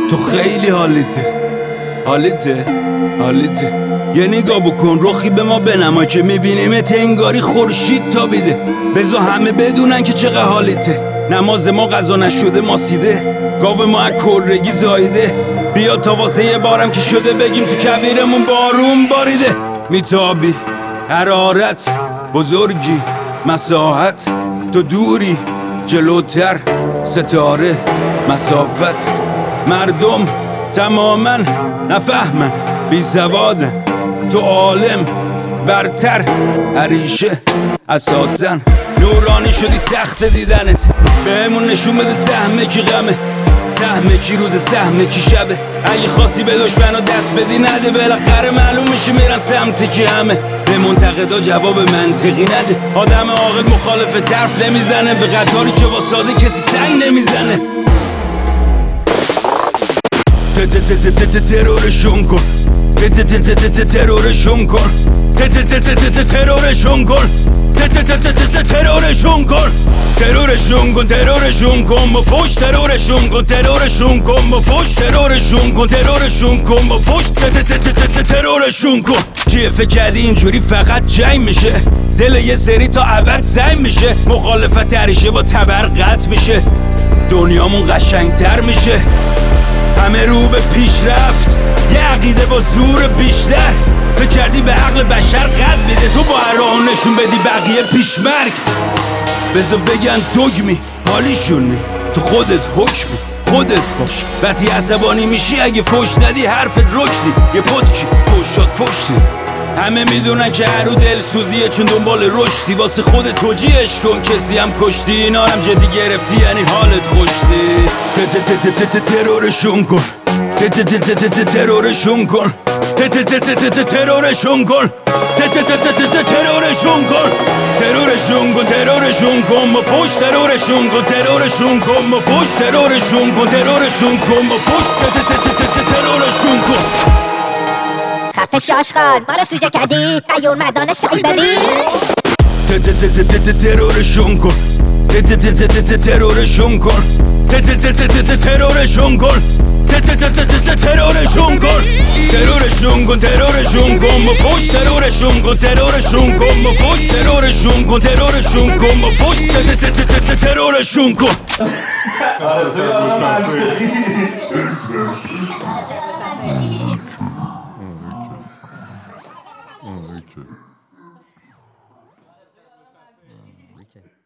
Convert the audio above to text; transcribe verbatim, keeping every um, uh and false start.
تو خیلی حالیته حالیته حالیته یه نگاه بکن رخی به ما بنما که میبینیمت انگاری خورشید تابیده. بذار همه بدونن که چقدر حالیته. نماز ما قضا نشده ما سیده، گاو ما از کرگی زایده. بیا تا واسه یه بارم که شده بگیم تو کویرمون بارون باریده. میتابی حرارت بزرگی مساحت، تو دوری جلوتر ستاره مسافت. مردم تماما نفهمن بی سوادن، تو عالم برتر عریشه اساسن. نورانی شدی سخت دیدنت، بهمون نشون بده سهمه کی غمه، سهمه کی روز سهمه کی شبه. اگه خواستی به دشمنو دست بدی نده، بالاخره معلوم میشه میرن سمت کی همه. به منتقدا جواب منطقی نده، آدم عاقل مخالف طرف نمیزنه، به قطاری که واساده کسی سنگ نمیزنه. ترورشون کن ترورشون کن ترورشون کن ترورشون کن ترورشون کن ترورشون کن با فوش ترورشون کن ترورشون کن با فوش ترورشون کن ترورشون کن با فوش ترورشون کن. چیه فکر کردی اینجوری فقط جنگ میشه؟ دل یه سری تا ابد سنگ میشه، مخالفت هریشه با تبر قطع میشه، دنیامون قشنگتر میشه. همه رو به پیشرفت، یه عقیده با زور بیشتر. فکر کردی به عقل بشر قد میده، تو با هر راه نشون بدی بقیه پیشمرگ. بذار بگن دگمی حالیشونی، تو خودت حکمی خودت باش. وقتی عصبانی میشی اگه فوش ندی حرفت رکدی، یه پتکی فوش شد فوشتی. همه میدونن که هرو دل سوزیه چون دنبال رشدی، واسه خودت توجیهش کن کسی هم کشتی. اینا هم جدی گرفتی یعنی حالت خوشتی. ترورشون کن ترورشون کن ترورشون کن ترورشون کن ترورشون کن ترورشون کن با فوش ترورشون کن ترورشون کن با فوش ترورشون کن ترورشون کن با فوش ترورشون کن. خفه شاشخان ما رو سوجه کردی قیور مردان سایبری. ترورشون کن ترورشون کن ترورشون کن ترورشون کن ترورشون کن ترورشون کن با فوش ترورشون کن ترورشون کن با فوش ترورشون کن ترورشون کن با فوش ترورشون کن. Okay.